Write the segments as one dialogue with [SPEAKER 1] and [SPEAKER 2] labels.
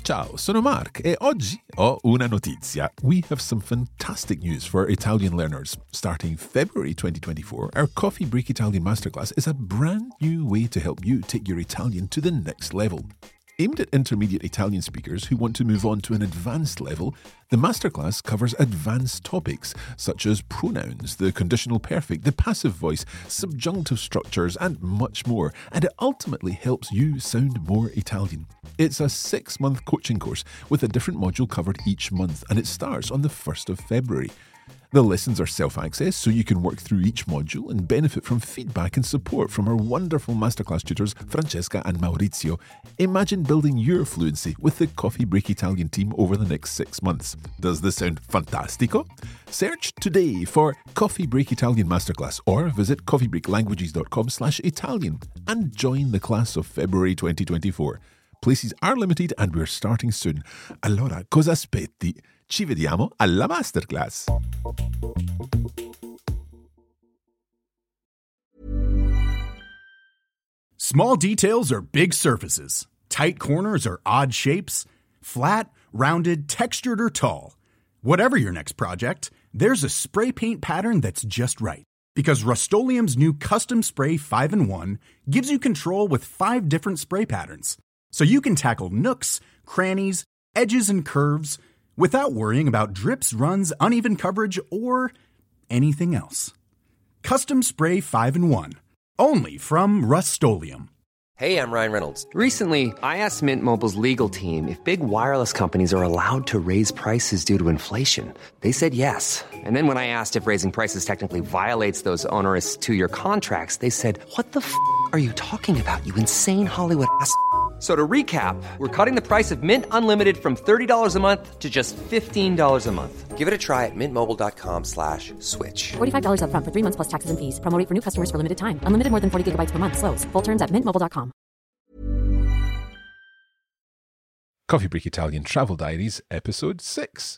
[SPEAKER 1] Ciao, sono Mark e oggi ho una notizia. We have some fantastic news for Italian learners. Starting February 2024, our Coffee Break Italian Masterclass is a brand new way to help you take your Italian to the next level. Aimed at intermediate Italian speakers who want to move on to an advanced level, the masterclass covers advanced topics such as pronouns, the conditional perfect, the passive voice, subjunctive structures, and much more, and it ultimately helps you sound more Italian. It's a 6-month coaching course with a different module covered each month, and it starts on the 1st of February. The lessons are self-access, so you can work through each module and benefit from feedback and support from our wonderful masterclass tutors, Francesca and Maurizio. Imagine building your fluency with the Coffee Break Italian team over the next 6 months. Does this sound fantastico? Search today for Coffee Break Italian Masterclass or visit coffeebreaklanguages.com/Italian and join the class of February 2024. Places are limited and we're starting soon. Allora, cosa aspetti? Ci vediamo alla masterclass!
[SPEAKER 2] Small details are big surfaces. Tight corners are odd shapes. Flat, rounded, textured, or tall. Whatever your next project, there's a spray paint pattern that's just right. Because Rust-Oleum's new Custom Spray 5-in-1 gives you control with 5 different spray patterns. So you can tackle nooks, crannies, edges, and curves without worrying about drips, runs, uneven coverage, or anything else. Custom Spray 5-in-1. Only from Rust-Oleum.
[SPEAKER 3] Hey, I'm Ryan Reynolds. Recently, I asked Mint Mobile's legal team if big wireless companies are allowed to raise prices due to inflation. They said yes. And then when I asked if raising prices technically violates those onerous 2-year contracts, they said, "What the f*** are you talking about, you insane Hollywood ass?" So to recap, we're cutting the price of Mint Unlimited from $30 a month to just $15 a month. Give it a try at mintmobile.com/switch.
[SPEAKER 4] $45 up front for 3 months plus taxes and fees. Promo rate for new customers for limited time. Unlimited more than 40 gigabytes per month. Slows full terms at mintmobile.com.
[SPEAKER 1] Coffee Break Italian Travel Diaries, Episode 6.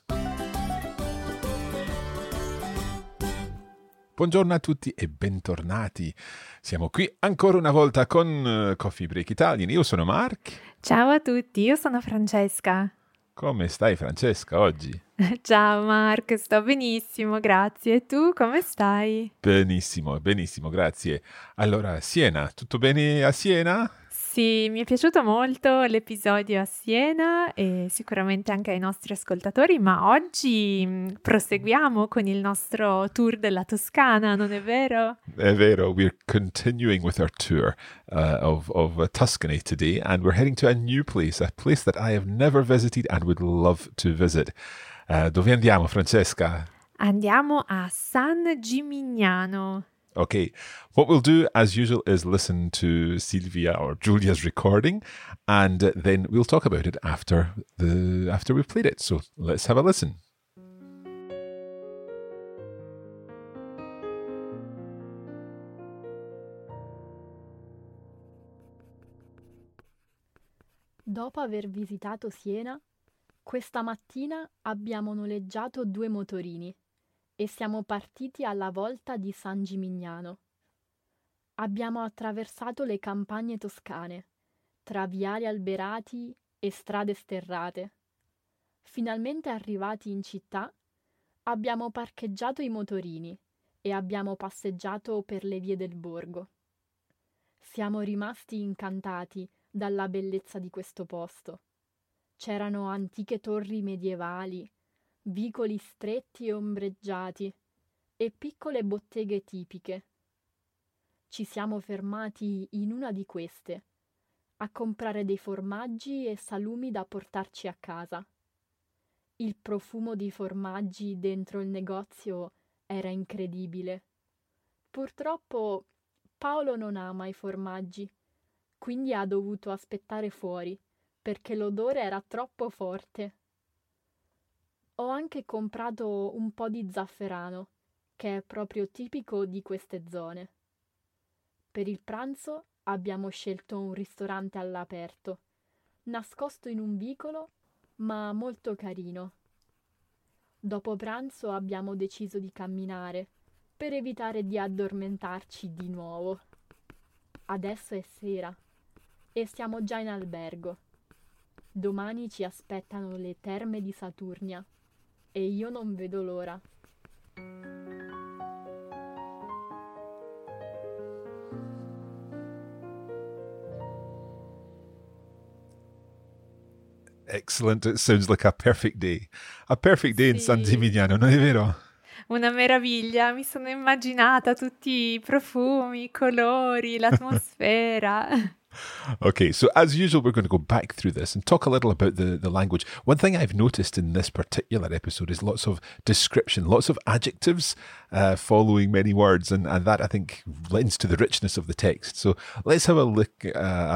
[SPEAKER 1] Buongiorno a tutti e bentornati. Siamo qui ancora una volta con Coffee Break Italian. Io sono Mark.
[SPEAKER 5] Ciao a tutti, io sono Francesca.
[SPEAKER 1] Come stai, Francesca, oggi?
[SPEAKER 5] Ciao Mark, sto benissimo, grazie. E tu come stai?
[SPEAKER 1] Benissimo, benissimo, grazie. Allora, Siena, tutto bene a Siena?
[SPEAKER 5] Sì, mi è piaciuto molto l'episodio a Siena e sicuramente anche ai nostri ascoltatori, ma oggi proseguiamo con il nostro tour della Toscana, non è vero?
[SPEAKER 1] È vero, we're continuing with our tour of Tuscany today, and we're heading to a place that I have never visited and would love to visit. Dove andiamo, Francesca?
[SPEAKER 5] Andiamo a San Gimignano.
[SPEAKER 1] Okay, what we'll do as usual is listen to Silvia or Giulia's recording, and then we'll talk about it after we've played it. So let's have a listen.
[SPEAKER 6] Dopo aver visitato Siena, questa mattina abbiamo noleggiato 2 motorini e siamo partiti alla volta di San Gimignano. Abbiamo attraversato le campagne toscane, tra viali alberati e strade sterrate. Finalmente arrivati in città, abbiamo parcheggiato i motorini e abbiamo passeggiato per le vie del borgo. Siamo rimasti incantati dalla bellezza di questo posto. C'erano antiche torri medievali, vicoli stretti e ombreggiati e piccole botteghe tipiche. Ci siamo fermati in una di queste a comprare dei formaggi e salumi da portarci a casa. Il profumo di formaggi dentro il negozio era incredibile. Purtroppo Paolo non ama i formaggi, quindi ha dovuto aspettare fuori perché l'odore era troppo forte. Ho anche comprato un po' di zafferano, che è proprio tipico di queste zone. Per il pranzo abbiamo scelto un ristorante all'aperto, nascosto in un vicolo, ma molto carino. Dopo pranzo abbiamo deciso di camminare, per evitare di addormentarci di nuovo. Adesso è sera e siamo già in albergo. Domani ci aspettano le terme di Saturnia e io non vedo l'ora.
[SPEAKER 1] Excellent. It sounds like a perfect day. A perfect day in San
[SPEAKER 5] Sì.
[SPEAKER 1] Gimignano, non è vero?
[SPEAKER 5] Una meraviglia, mi sono immaginata tutti i profumi, i colori, l'atmosfera.
[SPEAKER 1] Okay, so as usual, we're going to go back through this and talk a little about the language. One thing I've noticed in this particular episode is lots of description, lots of adjectives following many words, and that I think lends to the richness of the text. So let's have a look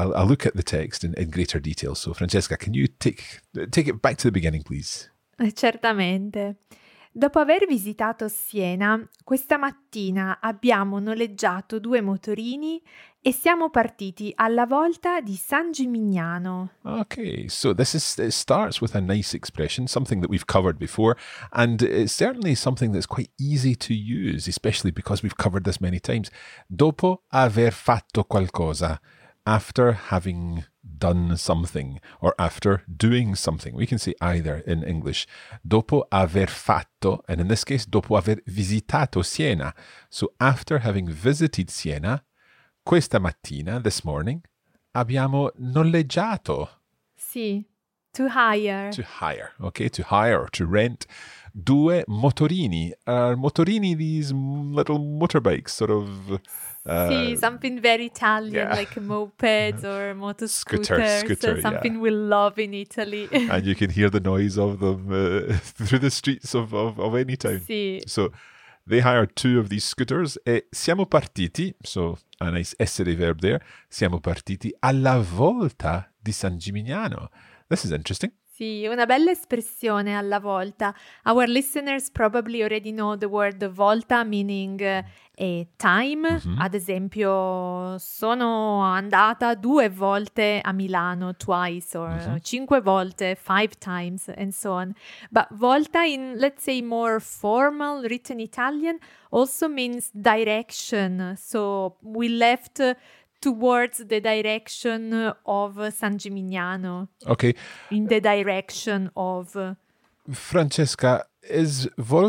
[SPEAKER 1] at the text in greater detail. So Francesca, can you take it back to the beginning, please?
[SPEAKER 5] Certamente. Dopo aver visitato Siena, questa mattina abbiamo noleggiato 2 motorini e siamo partiti alla volta di San Gimignano.
[SPEAKER 1] Okay, so it starts with a nice expression, something that we've covered before, and it's certainly something that's quite easy to use, especially because we've covered this many times. Dopo aver fatto qualcosa, after having done something, or after doing something. We can say either in English. Dopo aver fatto, and in this case, dopo aver visitato Siena. So after having visited Siena, questa mattina, this morning, abbiamo noleggiato.
[SPEAKER 5] Sì, to hire.
[SPEAKER 1] To hire, okay, to hire or to rent. 2 motorini. Are motorini these little motorbikes, sort of...
[SPEAKER 5] Sì, something very Italian,
[SPEAKER 1] yeah.
[SPEAKER 5] like mopeds or motoscooters.
[SPEAKER 1] Scooter,
[SPEAKER 5] something
[SPEAKER 1] yeah.
[SPEAKER 5] we love in Italy.
[SPEAKER 1] And you can hear the noise of them through the streets of any town.
[SPEAKER 5] Sì.
[SPEAKER 1] So they hired 2 of these scooters. E siamo partiti, so a nice essere verb there, siamo partiti alla volta di San Gimignano. This is interesting.
[SPEAKER 5] Sì, una bella espressione alla volta. Our listeners probably already know the word volta, meaning a time. Ad esempio, sono andata 2 volte a Milano, twice, or 5 volte, 5 times, and so on. But volta in, let's say, more formal written Italian also means direction. So we left towards the direction of San Gimignano.
[SPEAKER 1] Okay.
[SPEAKER 5] In the direction of...
[SPEAKER 1] Francesca, is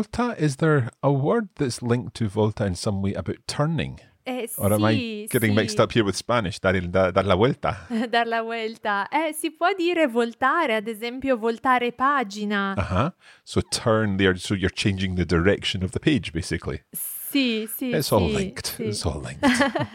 [SPEAKER 1] there a word that's linked to volta in some way about turning? Or am I getting mixed up here with Spanish? Dar la vuelta.
[SPEAKER 5] Dar la vuelta. Si può dire voltare, ad esempio voltare pagina.
[SPEAKER 1] Uh-huh. So turn there, so you're changing the direction of the page, basically.
[SPEAKER 5] Sì.
[SPEAKER 1] It's all linked.
[SPEAKER 5] Sì.
[SPEAKER 1] It's all linked.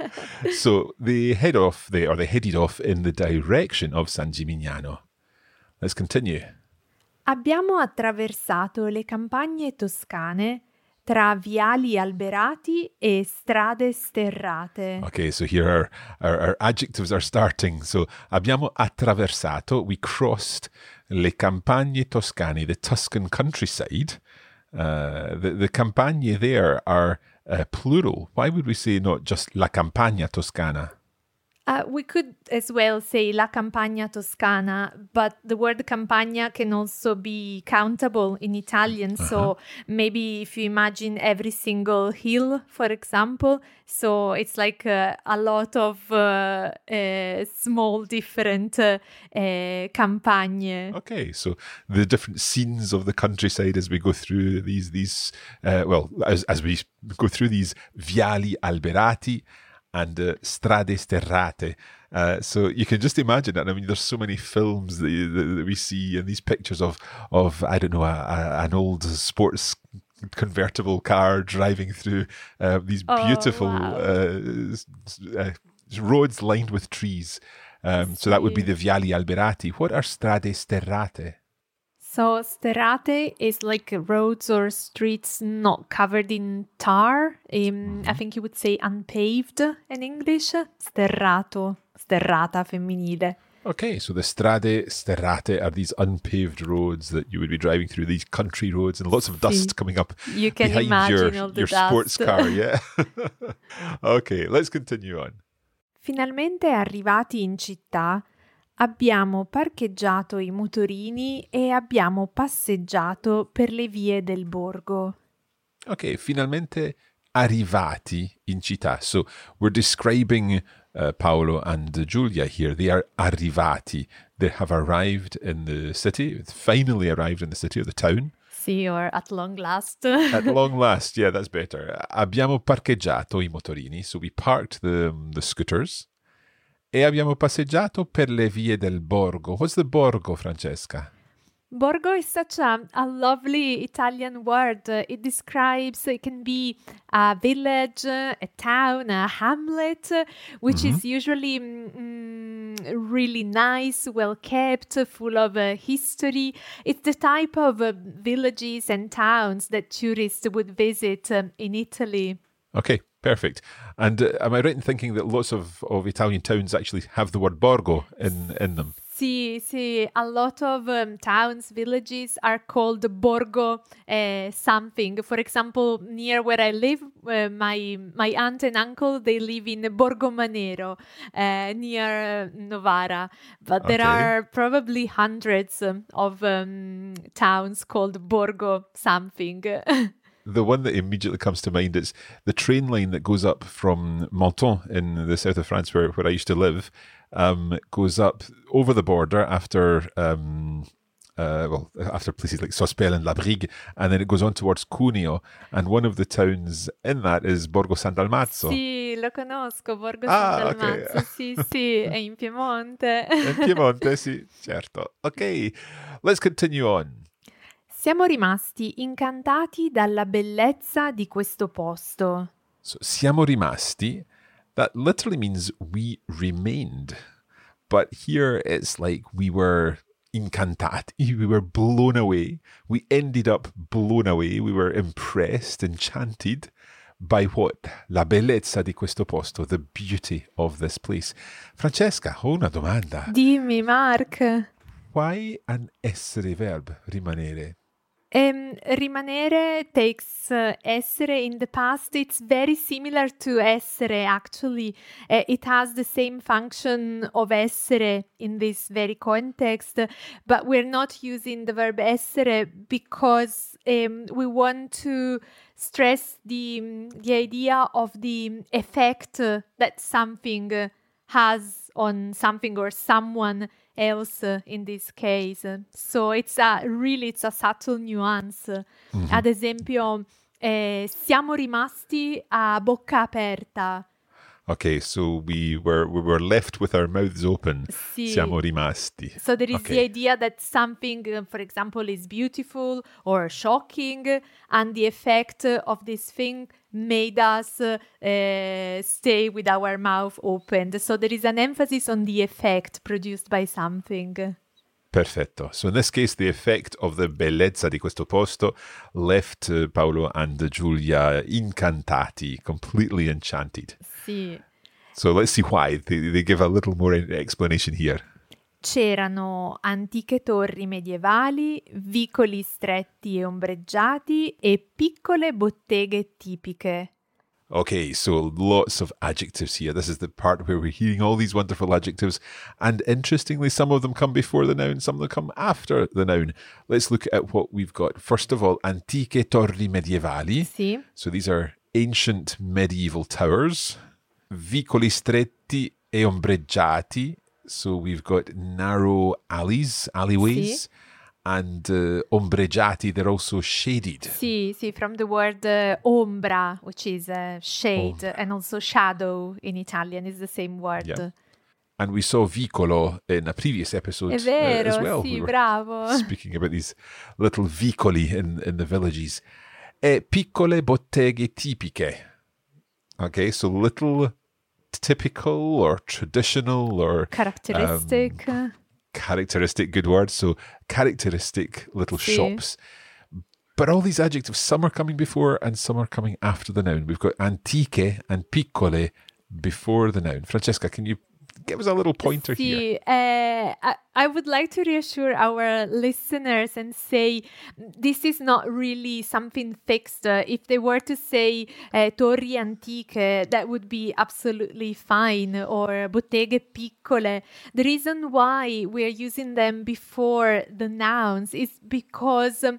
[SPEAKER 1] So they headed off in the direction of San Gimignano. Let's continue.
[SPEAKER 5] Abbiamo attraversato le campagne toscane tra viali alberati e strade sterrate.
[SPEAKER 1] Okay, so here our adjectives are starting. So abbiamo attraversato, we crossed le campagne toscane, the Tuscan countryside. The campagne there are plural. Why would we say not just la campagna toscana?
[SPEAKER 5] We could as well say la campagna toscana, but the word campagna can also be countable in Italian. So maybe if you imagine every single hill, for example, so it's like a lot of small different campagne.
[SPEAKER 1] Okay, so the different scenes of the countryside as we go through these as we go through these viali alberati and strade sterrate. So you can just imagine that. I mean, there's so many films that we see and these pictures of I don't know, an old sports convertible car driving through these beautiful roads lined with trees. So that would be the viali alberati. What are strade sterrate?
[SPEAKER 5] So sterrate is like roads or streets not covered in tar. I think you would say unpaved in English. Sterrato, sterrata femminile.
[SPEAKER 1] Okay, so the strade sterrate are these unpaved roads that you would be driving through, these country roads, and lots of dust coming up
[SPEAKER 5] you can
[SPEAKER 1] behind
[SPEAKER 5] imagine all the
[SPEAKER 1] your
[SPEAKER 5] dust.
[SPEAKER 1] sports car, yeah? Okay, let's continue on.
[SPEAKER 5] Finalmente arrivati in città, abbiamo parcheggiato i motorini e abbiamo passeggiato per le vie del borgo.
[SPEAKER 1] Okay, finalmente arrivati in città. So we're describing Paolo and Giulia here. They are arrivati. They have arrived in the city, finally arrived in the city or the town.
[SPEAKER 5] Sì, or at long last.
[SPEAKER 1] At long last, yeah, that's better. Abbiamo parcheggiato I motorini, so we parked the scooters. E abbiamo passeggiato per le vie del borgo. What's the borgo, Francesca?
[SPEAKER 5] Borgo is such a lovely Italian word. It describes, it can be a village, a town, a hamlet, which is usually really nice, well kept, full of history. It's the type of villages and towns that tourists would visit in Italy.
[SPEAKER 1] Okay, perfect. And am I right in thinking that lots of Italian towns actually have the word borgo in them?
[SPEAKER 5] Sì, a lot of towns, villages are called Borgo something. For example, near where I live, my aunt and uncle, they live in Borgo Manero, near Novara. But there are probably hundreds of towns called Borgo something.
[SPEAKER 1] The one that immediately comes to mind is the train line that goes up from Menton in the south of France, where I used to live, goes up over the border after places like Sospel and La Brigue, and then it goes on towards Cuneo, and one of the towns in that is Borgo San Dalmazzo.
[SPEAKER 5] Sì, lo conosco, Borgo San Dalmazzo,
[SPEAKER 1] okay.
[SPEAKER 5] sì, è in Piemonte.
[SPEAKER 1] In Piemonte, sì, certo. Ok, let's continue on.
[SPEAKER 5] Siamo rimasti incantati dalla bellezza di questo posto.
[SPEAKER 1] So, siamo rimasti, that literally means we remained. But here it's like we were incantati, we were blown away. We ended up blown away. We were impressed, enchanted by what? La bellezza di questo posto, the beauty of this place. Francesca, ho una domanda.
[SPEAKER 5] Dimmi, Mark.
[SPEAKER 1] Why an essere verb, rimanere?
[SPEAKER 5] Rimanere takes essere in the past. It's very similar to essere, actually. It has the same function of essere in this very context, but we're not using the verb essere because we want to stress the idea of the effect that something has on something or someone else in this case. So it's a subtle nuance. Ad esempio, siamo rimasti a bocca aperta.
[SPEAKER 1] Okay, so we were left with our mouths open.
[SPEAKER 5] Sì.
[SPEAKER 1] Siamo rimasti.
[SPEAKER 5] So there is the idea that something, for example, is beautiful or shocking, and the effect of this thing made us stay with our mouth opened. So there is an emphasis on the effect produced by something.
[SPEAKER 1] Perfetto. So in this case, the effect of the bellezza di questo posto left Paolo and Giulia incantati, completely enchanted.
[SPEAKER 5] Sì.
[SPEAKER 1] So let's see why. They give a little more explanation here.
[SPEAKER 5] C'erano antiche torri medievali, vicoli stretti e ombreggiati e piccole botteghe tipiche.
[SPEAKER 1] Okay, so lots of adjectives here. This is the part where we're hearing all these wonderful adjectives. And interestingly, some of them come before the noun, some of them come after the noun. Let's look at what we've got. First of all, antiche torri medievali.
[SPEAKER 5] Sì.
[SPEAKER 1] So these are ancient medieval towers. Vicoli stretti e ombreggiati. So we've got narrow alleyways.
[SPEAKER 5] Sì.
[SPEAKER 1] And ombreggiati, they're also shaded.
[SPEAKER 5] Sì, from the word ombra, which is shade, and also shadow in Italian is the same word.
[SPEAKER 1] Yeah. And we saw vicolo in a previous episode
[SPEAKER 5] È vero,
[SPEAKER 1] as well.
[SPEAKER 5] sì,
[SPEAKER 1] We were
[SPEAKER 5] bravo.
[SPEAKER 1] speaking about these little vicoli in the villages. Piccole botteghe tipiche. Okay, so little typical or traditional or...
[SPEAKER 5] Characteristic.
[SPEAKER 1] Characteristic, good word. So characteristic little shops. But all these adjectives, some are coming before and some are coming after the noun. We've got antiche and piccole before the noun. Francesca, can you give us a little pointer here?
[SPEAKER 5] I would like to reassure our listeners and say this is not really something fixed. If they were to say torri antiche, that would be absolutely fine, or botteghe piccole. The reason why we are using them before the nouns is because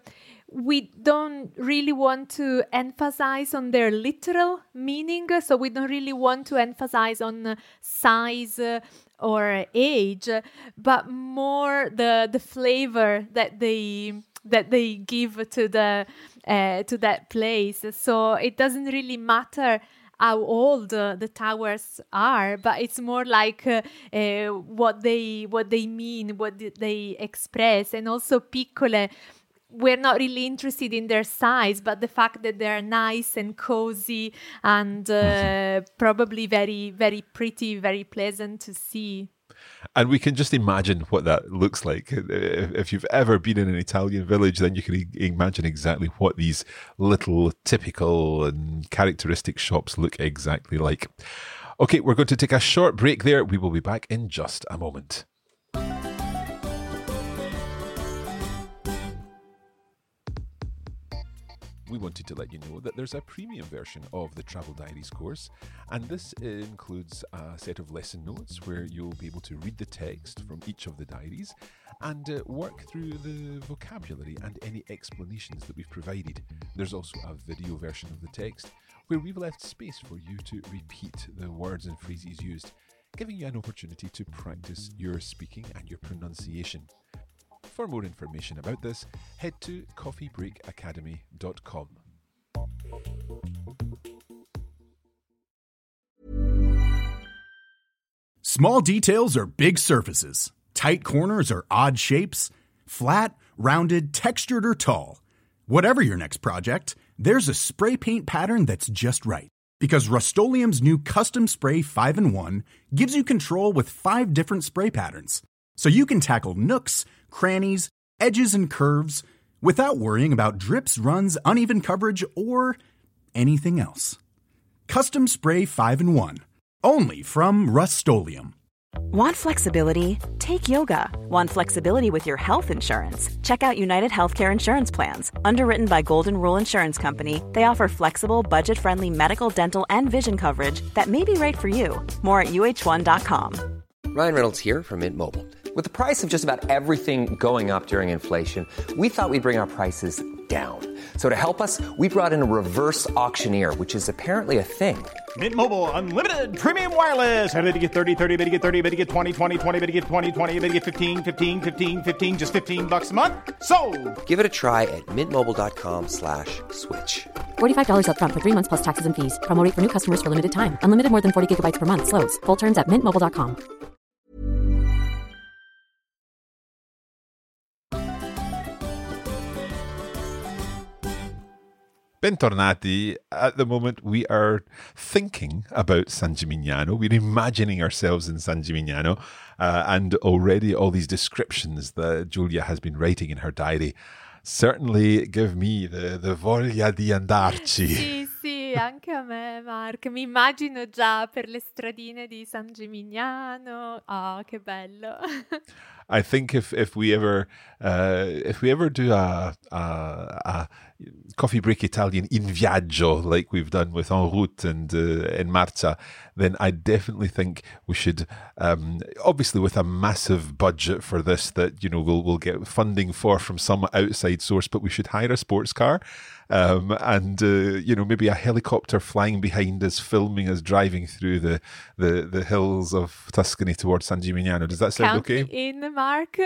[SPEAKER 5] we don't really want to emphasize on their literal meaning. So we don't really want to emphasize on size or age, but more the flavor that they give to that place. So it doesn't really matter how old the towers are, but it's more like what they mean, what they express. And also piccole, we're not really interested in their size, but the fact that they're nice and cozy and probably very, very pretty, very pleasant to see.
[SPEAKER 1] And we can just imagine what that looks like. If you've ever been in an Italian village, then you can imagine exactly what these little typical and characteristic shops look exactly like. Okay, we're going to take a short break there. We will be back in just a moment. We wanted to let you know that there's a premium version of the Travel Diaries course, and this includes a set of lesson notes where you'll be able to read the text from each of the diaries and work through the vocabulary and any explanations that we've provided. There's also a video version of the text where we've left space for you to repeat the words and phrases used, giving you an opportunity to practice your speaking and your pronunciation. For more information about this, head to coffeebreakacademy.com.
[SPEAKER 2] Small details are big surfaces. Tight corners are odd shapes. Flat, rounded, textured, or tall. Whatever your next project, there's a spray paint pattern that's just right. Because Rust-Oleum's new Custom Spray 5-in-1 gives you control with 5 different spray patterns. So you can tackle nooks, crannies, edges, and curves without worrying about drips, runs, uneven coverage, or anything else. Custom Spray 5-in-1. Only from Rust-Oleum.
[SPEAKER 7] Want flexibility? Take yoga. Want flexibility with your health insurance? Check out United Healthcare Insurance Plans. Underwritten by Golden Rule Insurance Company, they offer flexible, budget-friendly medical, dental, and vision coverage that may be right for you. More at uh1.com.
[SPEAKER 3] Ryan Reynolds here from Mint Mobile. With the price of just about everything going up during inflation, we thought we'd bring our prices down. So to help us, we brought in a reverse auctioneer, which is apparently a thing.
[SPEAKER 8] Mint Mobile Unlimited Premium Wireless. How to get 30, 30, bit to get 30, bit to get 20, 20, 20, bit to get 20, 20, bit to get 15, 15, 15, 15, just $15 a month? Sold!
[SPEAKER 3] Give it a try at mintmobile.com/switch.
[SPEAKER 4] $45 up front for 3 months plus taxes and fees. Promo rate for new customers for limited time. Unlimited more than 40 gigabytes per month. Slows full terms at mintmobile.com.
[SPEAKER 1] Bentornati. At the moment, we are thinking about San Gimignano. We're imagining ourselves in San Gimignano, and already all these descriptions that Giulia has been writing in her diary certainly give me the voglia di andarci.
[SPEAKER 5] Sì, anche a me, Mark. Mi immagino già per le stradine di San Gimignano. Oh, che bello.
[SPEAKER 1] I think if we ever do a coffee break Italian in viaggio like we've done with En Route and in Marcia, then I definitely think we should, obviously with a massive budget for this that we'll get funding from some outside source, but we should hire a sports car. And maybe a helicopter flying behind us, filming us driving through the hills of Tuscany towards San Gimignano. Does that sound okay?
[SPEAKER 5] In, Mark.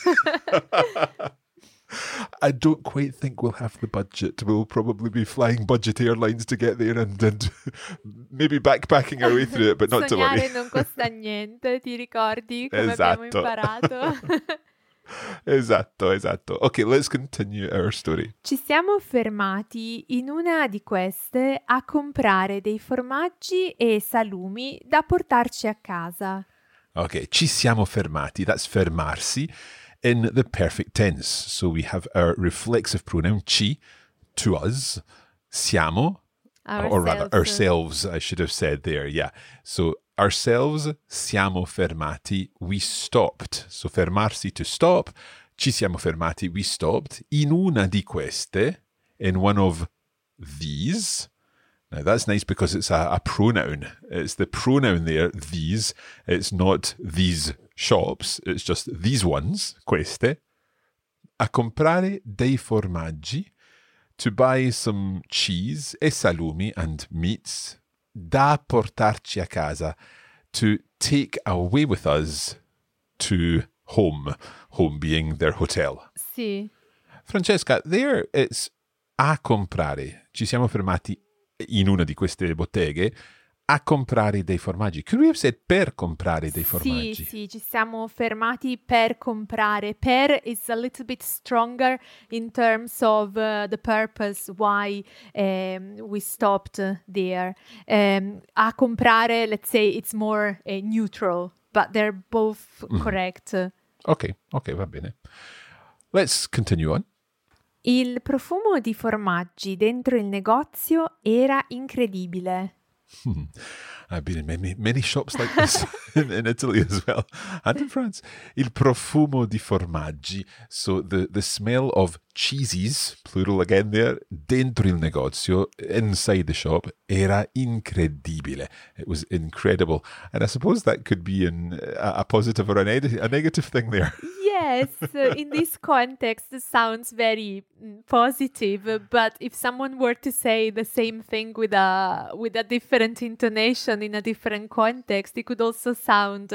[SPEAKER 1] I don't quite think we'll have the budget. We'll probably be flying budget airlines to get there and maybe backpacking our way through it, but not to worry.
[SPEAKER 5] Sognare non costa niente, ti ricordi come abbiamo imparato?
[SPEAKER 1] Esatto. Ok, let's continue our story.
[SPEAKER 5] Ci siamo fermati in una di queste a comprare dei formaggi e salumi da portarci a casa.
[SPEAKER 1] Ok, ci siamo fermati. That's fermarsi in the perfect tense. So we have our reflexive pronoun ci, to us, siamo, or rather ourselves, I should have said there, yeah. So ourselves, siamo fermati, we stopped. So fermarsi, to stop, ci siamo fermati, we stopped, in una di queste, in one of these. Now that's nice because it's a pronoun. It's the pronoun there, these. It's not these shops, it's just these ones, queste. a comprare dei formaggi, to buy some cheese e salumi and meats, da portarci a casa, to take away with us to home being their hotel.
[SPEAKER 5] Sì.
[SPEAKER 1] Francesca, there it's a comprare. Ci siamo fermati in una di queste botteghe a comprare dei formaggi. Could we have said per comprare dei formaggi?
[SPEAKER 5] Sì, ci siamo fermati per comprare. Per is a little bit stronger in terms of the purpose why we stopped there. A comprare, let's say it's more neutral, but they're both correct.
[SPEAKER 1] Ok, va bene. Let's continue on.
[SPEAKER 5] Il profumo di formaggi dentro il negozio era incredibile.
[SPEAKER 1] I've been in many shops like this in Italy as well, and in France. Il profumo di formaggi, so the smell of cheeses, plural again there, dentro il negozio, inside the shop, era incredibile. It was incredible. And I suppose that could be a positive or a negative thing there.
[SPEAKER 5] Yes, in this context, it sounds very positive. But if someone were to say the same thing with a different intonation in a different context, it could also sound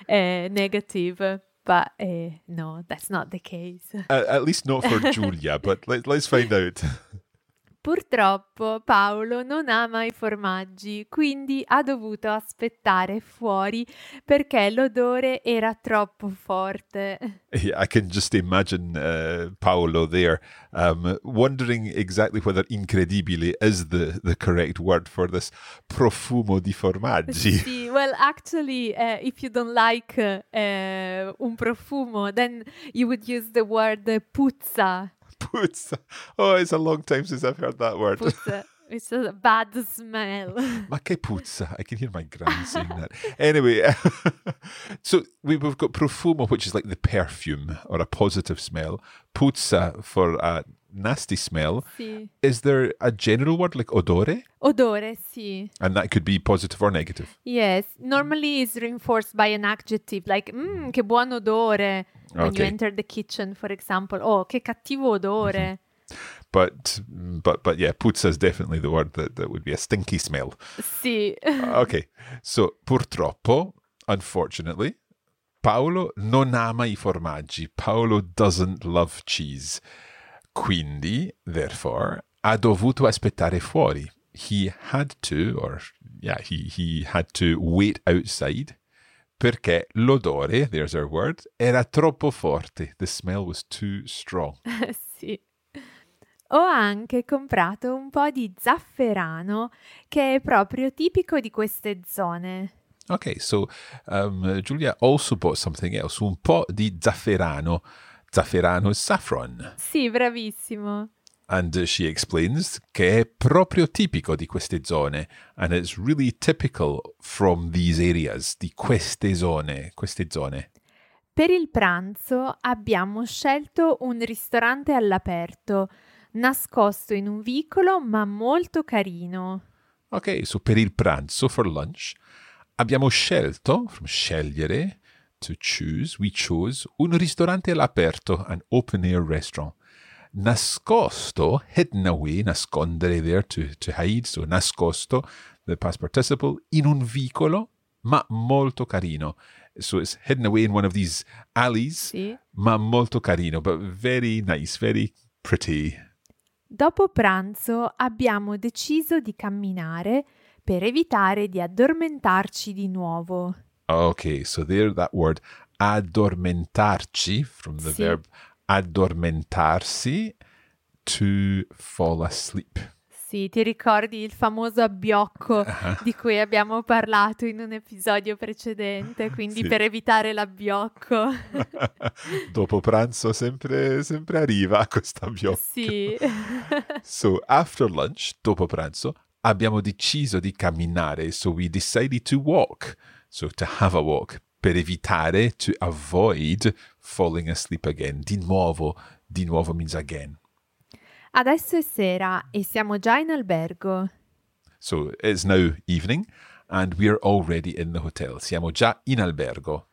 [SPEAKER 5] negative. But no, that's not the case.
[SPEAKER 1] At least not for Giulia, but let's find out.
[SPEAKER 5] Purtroppo Paolo non ama i formaggi, quindi ha dovuto aspettare fuori perché l'odore era troppo forte.
[SPEAKER 1] Yeah, I can just imagine Paolo there wondering exactly whether incredibile is the correct word for this profumo di formaggi.
[SPEAKER 5] Sì, well, actually, if you don't like un profumo, then you would use the word puzza.
[SPEAKER 1] Puzza. Oh, it's a long time since I've heard that word.
[SPEAKER 5] Puzza. It's a bad smell.
[SPEAKER 1] Ma che puzza. I can hear my gran saying that. Anyway, so we've got profumo, which is like the perfume or a positive smell. Puzza for a nasty smell.
[SPEAKER 5] Sì.
[SPEAKER 1] Is there a general word like odore?
[SPEAKER 5] Odore, sì.
[SPEAKER 1] And that could be positive or negative.
[SPEAKER 5] Yes, normally it's reinforced by an adjective like che buon odore when you enter the kitchen, for example. Oh, che cattivo odore.
[SPEAKER 1] Mm-hmm. But yeah, puzza is definitely the word that would be a stinky smell.
[SPEAKER 5] Sì.
[SPEAKER 1] Okay, so purtroppo, unfortunately, Paolo non ama I formaggi. Paolo doesn't love cheese. Quindi, therefore, ha dovuto aspettare fuori. He had to wait outside perché l'odore, there's our word, era troppo forte. The smell was too strong.
[SPEAKER 5] Sì. Ho anche comprato un po' di zafferano che è proprio tipico di queste zone.
[SPEAKER 1] Okay, so Giulia also bought something else, un po' di zafferano. Zafferano is saffron.
[SPEAKER 5] Sì, bravissimo.
[SPEAKER 1] And she explains che è proprio tipico di queste zone, and it's really typical from these areas, di queste zone.
[SPEAKER 5] Per il pranzo abbiamo scelto un ristorante all'aperto, nascosto in un vicolo ma molto carino.
[SPEAKER 1] Ok, so per il pranzo, for lunch, abbiamo scelto, from scegliere, to choose, we chose, un ristorante all'aperto, an open-air restaurant. Nascosto, hidden away, nascondere there, to hide, so nascosto, the past participle, in un vicolo, ma molto carino. So it's hidden away in one of these alleys,
[SPEAKER 5] Sì.
[SPEAKER 1] ma molto carino, but very nice, very pretty.
[SPEAKER 5] Dopo pranzo abbiamo deciso di camminare per evitare di addormentarci di nuovo.
[SPEAKER 1] Okay, so there that word addormentarci, from the
[SPEAKER 5] Sì.
[SPEAKER 1] verb addormentarsi, to fall asleep.
[SPEAKER 5] Sì, ti ricordi il famoso abbiocco di cui abbiamo parlato in un episodio precedente, quindi
[SPEAKER 1] Sì.
[SPEAKER 5] per evitare l'abbiocco.
[SPEAKER 1] Dopo pranzo sempre arriva questo abbiocco.
[SPEAKER 5] Sì.
[SPEAKER 1] So after lunch, dopo pranzo, abbiamo deciso di camminare, so we decided to walk, so to have a walk, per evitare, to avoid falling asleep again. Di nuovo means again.
[SPEAKER 5] Adesso è sera e siamo già in albergo.
[SPEAKER 1] So it's now evening and we're already in the hotel. Siamo già in albergo.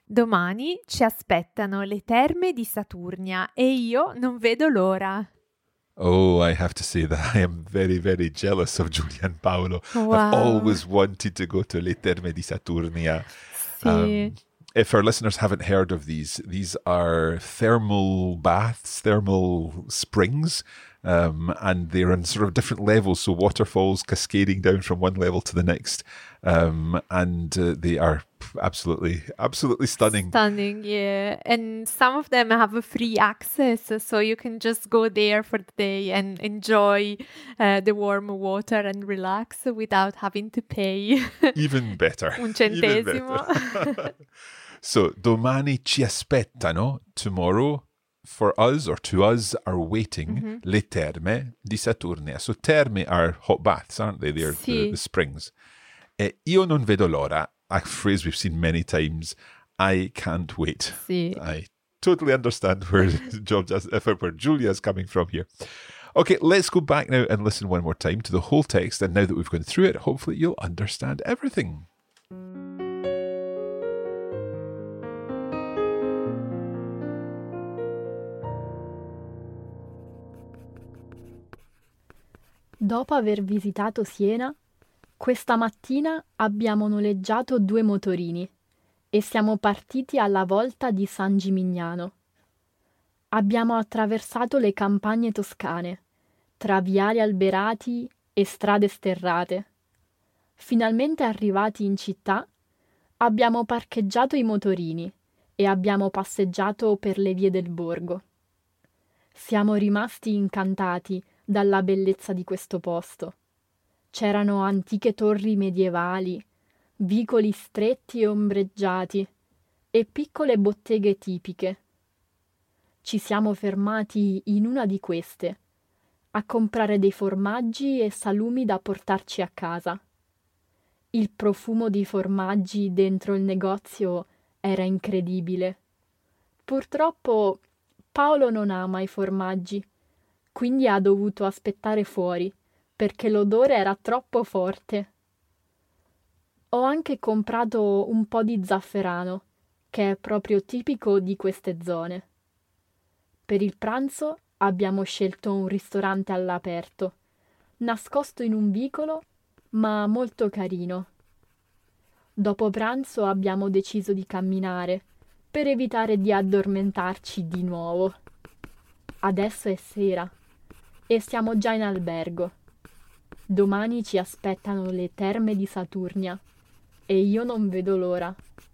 [SPEAKER 5] Domani ci aspettano le terme di Saturnia e io non vedo l'ora.
[SPEAKER 1] Oh, I have to say that I am very, very jealous of Giulia and Paolo.
[SPEAKER 5] Wow.
[SPEAKER 1] I've always wanted to go to Le Terme di Saturnia.
[SPEAKER 5] Sì.
[SPEAKER 1] If our listeners haven't heard of these are thermal baths, thermal springs, and they're on sort of different levels, so waterfalls cascading down from one level to the next, and they are absolutely stunning.
[SPEAKER 5] Stunning, yeah. And some of them have a free access, so you can just go there for the day and enjoy the warm water and relax without having to pay
[SPEAKER 1] Even better.
[SPEAKER 5] un centesimo.
[SPEAKER 1] Even better. So, domani ci aspettano, tomorrow, for us or to us are waiting, le terme di Saturnia. So, terme are hot baths, aren't they? They're
[SPEAKER 5] Sì.
[SPEAKER 1] the springs. Io non vedo l'ora, a phrase we've seen many times. I can't wait.
[SPEAKER 5] Sì.
[SPEAKER 1] I totally understand where Giulia is coming from here. Okay, let's go back now and listen one more time to the whole text. And now that we've gone through it, hopefully you'll understand everything.
[SPEAKER 6] Dopo aver visitato Siena, questa mattina abbiamo noleggiato 2 motorini e siamo partiti alla volta di San Gimignano. Abbiamo attraversato le campagne toscane, tra viali alberati e strade sterrate. Finalmente arrivati in città, abbiamo parcheggiato i motorini e abbiamo passeggiato per le vie del borgo. Siamo rimasti incantati dalla bellezza di questo posto. C'erano antiche torri medievali, vicoli stretti e ombreggiati e piccole botteghe tipiche. Ci siamo fermati in una di queste, a comprare dei formaggi e salumi da portarci a casa. Il profumo di formaggi dentro il negozio era incredibile. Purtroppo Paolo non ama i formaggi, quindi ha dovuto aspettare fuori, perché l'odore era troppo forte. Ho anche comprato un po' di zafferano, che è proprio tipico di queste zone. Per il pranzo abbiamo scelto un ristorante all'aperto, nascosto in un vicolo, ma molto carino. Dopo pranzo abbiamo deciso di camminare, per evitare di addormentarci di nuovo. Adesso è sera e siamo già in albergo. Domani ci aspettano le terme di Saturnia e io non vedo l'ora.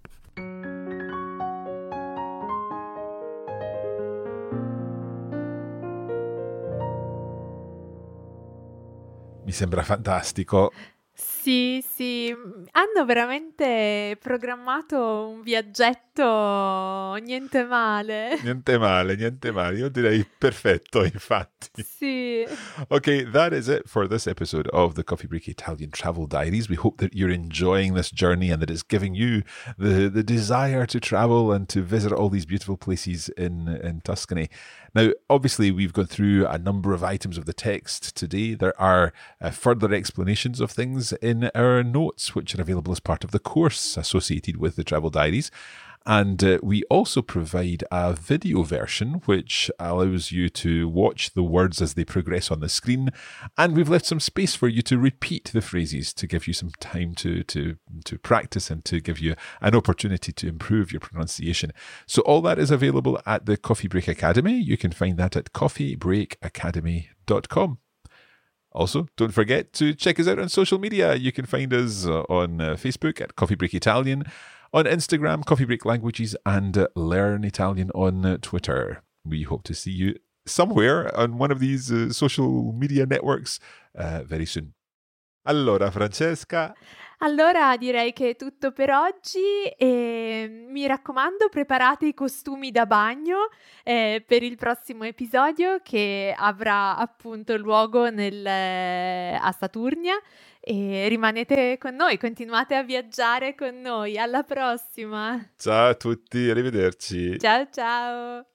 [SPEAKER 1] Mi sembra fantastico.
[SPEAKER 5] Sì, sì, hanno veramente programmato un viaggetto niente male.
[SPEAKER 1] Niente male. Io direi perfetto, infatti.
[SPEAKER 5] Sì.
[SPEAKER 1] Okay, that is it for this episode of the Coffee Break Italian Travel Diaries. We hope that you're enjoying this journey and that it's giving you the desire to travel and to visit all these beautiful places in Tuscany. Now, obviously, we've gone through a number of items of the text today. There are further explanations of things in our notes, which are available as part of the course associated with the Travel Diaries. And we also provide a video version which allows you to watch the words as they progress on the screen. And we've left some space for you to repeat the phrases to give you some time to practice and to give you an opportunity to improve your pronunciation. So all that is available at the Coffee Break Academy. You can find that at coffeebreakacademy.com. Also, don't forget to check us out on social media. You can find us on Facebook at Coffee Break Italian, on Instagram, Coffee Break Languages, and Learn Italian on Twitter. We hope to see you somewhere on one of these social media networks very soon. Allora, Francesca.
[SPEAKER 5] Allora direi che è tutto per oggi e mi raccomando preparate i costumi da bagno per il prossimo episodio che avrà appunto luogo a Saturnia e rimanete con noi, continuate a viaggiare con noi, alla prossima!
[SPEAKER 1] Ciao a tutti, arrivederci!
[SPEAKER 5] Ciao ciao!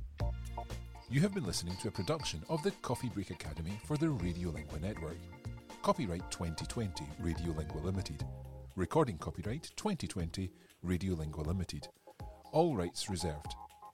[SPEAKER 1] You have been listening to a production of the Coffee Break Academy for the Radiolingua Network. Copyright 2020 Radiolingua Limited. Recording copyright 2020 Radiolingua Limited. All rights reserved.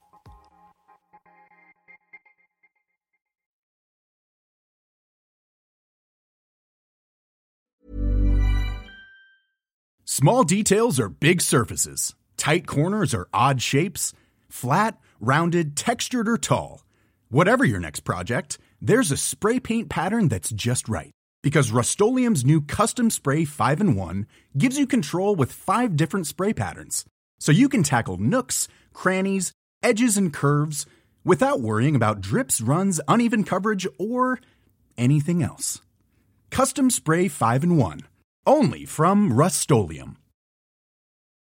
[SPEAKER 2] Small details are big surfaces. Tight corners are odd shapes. Flat, rounded, textured, or tall. Whatever your next project, there's a spray paint pattern that's just right. Because Rust-Oleum's new Custom Spray 5-in-1 gives you control with 5 different spray patterns. So you can tackle nooks, crannies, edges, and curves without worrying about drips, runs, uneven coverage, or anything else. Custom Spray 5-in-1. Only from Rust-Oleum.